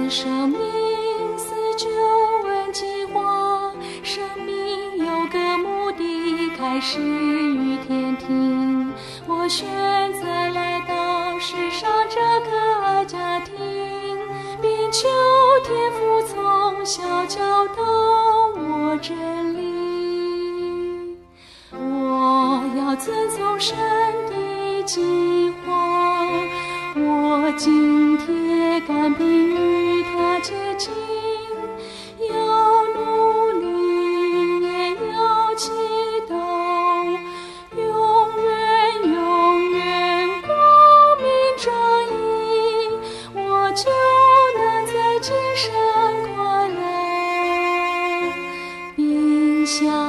是生命死就问计划，生命有个目的，开始于天庭。我选择来到世上这可爱家庭，并求天父从小教导我真理。我要遵从神的计划，我紧贴肝病与他接近，要努力也要祈祷，永远光明正义，我就能在今生快乐，并享